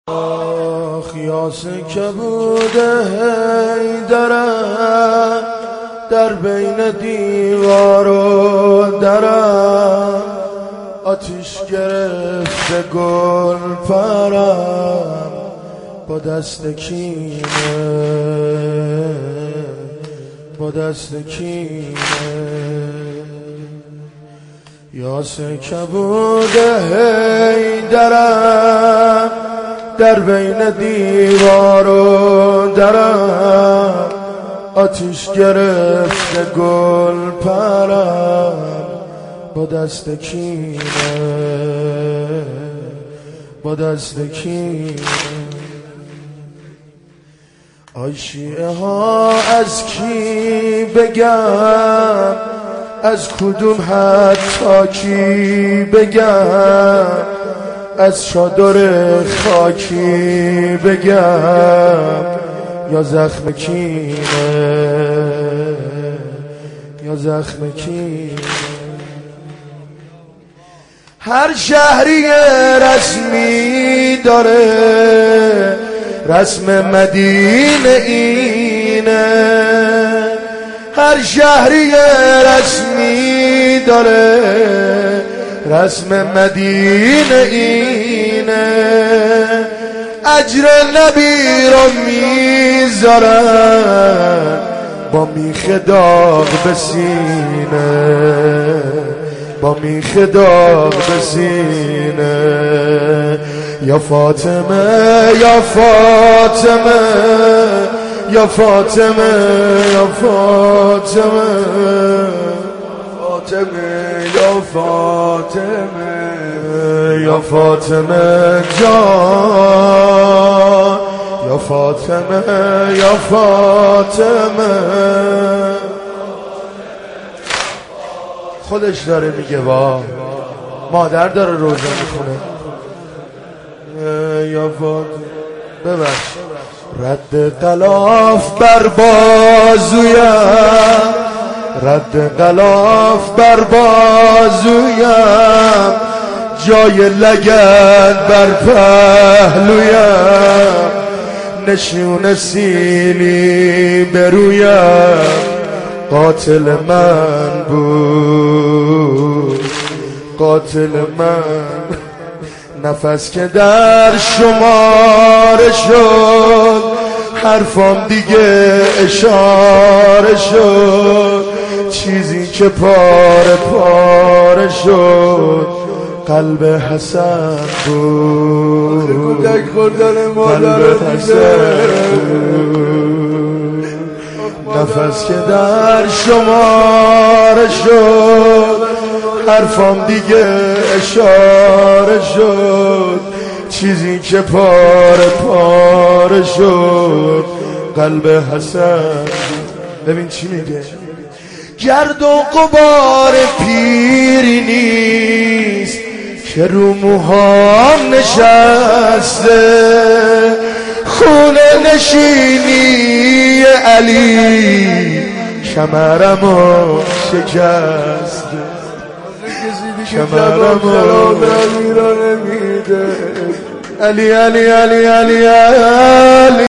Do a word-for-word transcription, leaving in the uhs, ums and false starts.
آخ یاسه که بوده حیدرم در بین دیوار و درم، آتیش گرفته گل پرم با دست کینه، با دست کینه. یاسه که بوده حیدرم در بین دیوار و درم، آتیش گرفته گل پرم با دست کینه، با دست کینه. آی شیعه ها از کی بگم، از کدوم حتی کی بگم، از چادر خاکی بگم یا زخم کینه، یا زخم کینه. هر شهری رسمی داره، رسم مدینه اینه. هر شهری رسمی داره، رسم مدینه اینه. اجر نبی رو میذارن با میخ داغ به سینه، با میخ داغ به سینه. یا فاطمه یا فاطمه یا فاطمه یا فاطمه فاطمه یا فاطمه یا فاطمه جان، یا فاطمه یا فاطمه. خودش داره میگه وا، مادر داره روزه میخونه. یا فاطمه ببخش. رد غلاف بر بازویم، رد غلاف بر بازویم، جای لگد بر پهلویم، نشون سیلی برویم. قاتل من بود، قاتل من. نفس که در شماره شد، حرفام دیگه اشاره شد. چیزی که پاره پاره شد قلب حسن بود، قلب حسن بود. نفس که در شماره شد، حرفام دیگه اشاره شد. چیزی که پاره پاره شد قلب حسن. ببین چی میگه. گرد و غبار پیری نیست که رو موهام نشسته، خونه نشینی علی کمرمو شکسته، کمرمو علی علی علی علی علی